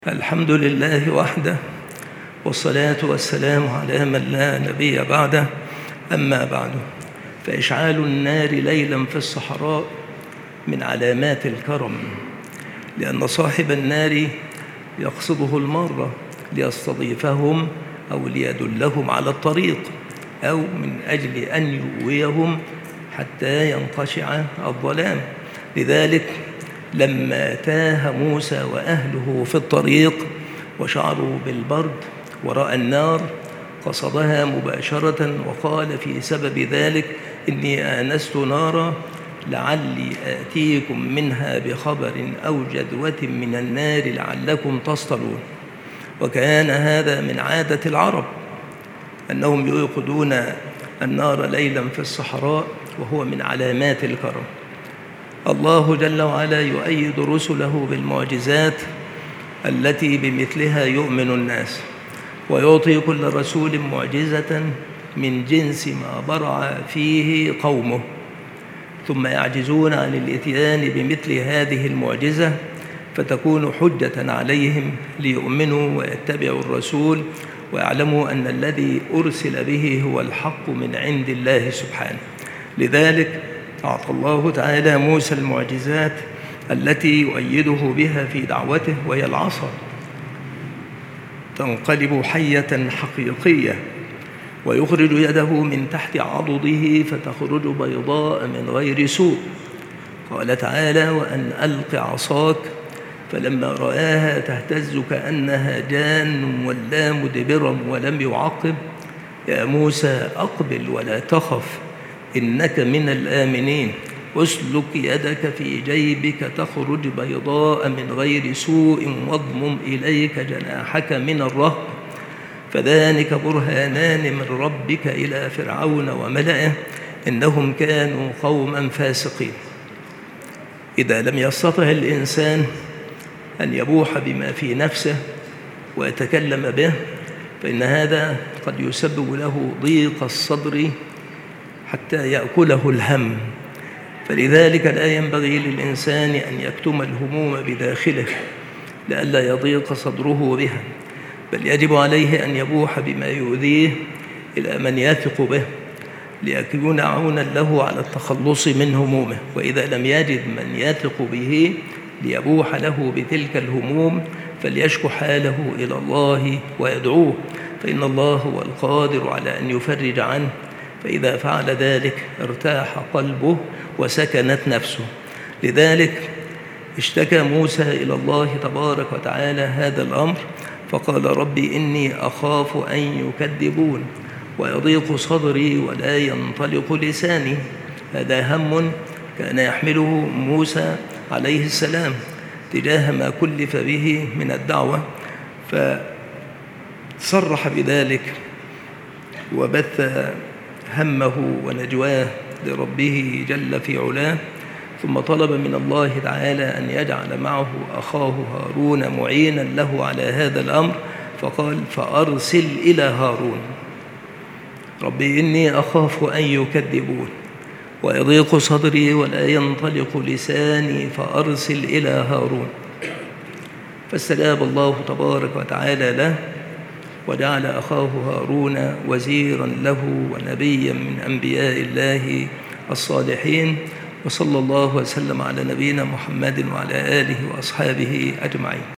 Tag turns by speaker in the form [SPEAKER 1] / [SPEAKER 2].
[SPEAKER 1] الحمد لله وحده، والصلاة والسلام على من لا نبي بعده. أما بعد، فإشعال النار ليلا في الصحراء من علامات الكرم، لأن صاحب النار يقصده المارة ليستضيفهم أو ليدلهم على الطريق، أو من أجل أن يؤويهم حتى ينقشع الظلام. لذلك لما تاه موسى وأهله في الطريق وشعروا بالبرد ورأى النار قصدها مباشرة، وقال في سبب ذلك: إني آنست نارا لعلي آتيكم منها بخبر أو جذوة من النار لعلكم تصطلون. وكان هذا من عادة العرب أنهم يوقدون النار ليلا في الصحراء، وهو من علامات الكرم. الله جل وعلا يؤيد رسله بالمعجزات التي بمثلها يؤمن الناس، ويعطي كل رسول معجزة من جنس ما برع فيه قومه، ثم يعجزون عن الإتيان بمثل هذه المعجزة، فتكون حجة عليهم ليؤمنوا ويتبعوا الرسول ويعلموا أن الذي أرسل به هو الحق من عند الله سبحانه. لذلك أعطى الله تعالى موسى المعجزات التي يؤيده بها في دعوته، وهي العصا تنقلب حية حقيقية، ويخرج يده من تحت عضده فتخرج بيضاء من غير سوء. قال تعالى: وأن ألق عصاك، فلما رآها تهتز كأنها جان ولا مدبرا ولم يعقب: يا موسى أقبل ولا تخف إنك من الآمنين، أسلك يدك في جيبك تخرج بيضاء من غير سوء واضمم إليك جناحك من الرهب، فذلك برهانان من ربك إلى فرعون وملئه إنهم كانوا قوما فاسقين. إذا لم يستطع الإنسان أن يبوح بما في نفسه ويتكلم به، فإن هذا قد يسبب له ضيق الصدر حتى يأكله الهم. فلذلك لا ينبغي للإنسان أن يكتم الهموم بداخله لئلا يضيق صدره بها، بل يجب عليه أن يبوح بما يؤذيه إلى من يثق به ليكون عونا له على التخلص من همومه. وإذا لم يجد من يثق به ليبوح له بتلك الهموم، فليشكو حاله إلى الله ويدعوه، فإن الله هو القادر على أن يفرج عنه. فإذا فعل ذلك ارتاح قلبه وسكنت نفسه. لذلك اشتكى موسى إلى الله تبارك وتعالى هذا الأمر، فقال: ربي إني أخاف أن يكذبون ويضيق صدري ولا ينطلق لساني. هذا هم كان يحمله موسى عليه السلام تجاه ما كلف به من الدعوة، فصرح بذلك وبث همه ونجواه لربه جل في علاه، ثم طلب من الله تعالى أن يجعل معه أخاه هارون معينا له على هذا الأمر، فقال: فأرسل إلى هارون. ربي إني أخاف أن يكذبون ويضيق صدري ولا ينطلق لساني فأرسل إلى هارون. فاستجاب الله تبارك وتعالى له، وجعل أخاه هارون وزيرا له ونبيا من أنبياء الله الصالحين. وصلى الله وسلم على نبينا محمد وعلى آله وأصحابه أجمعين.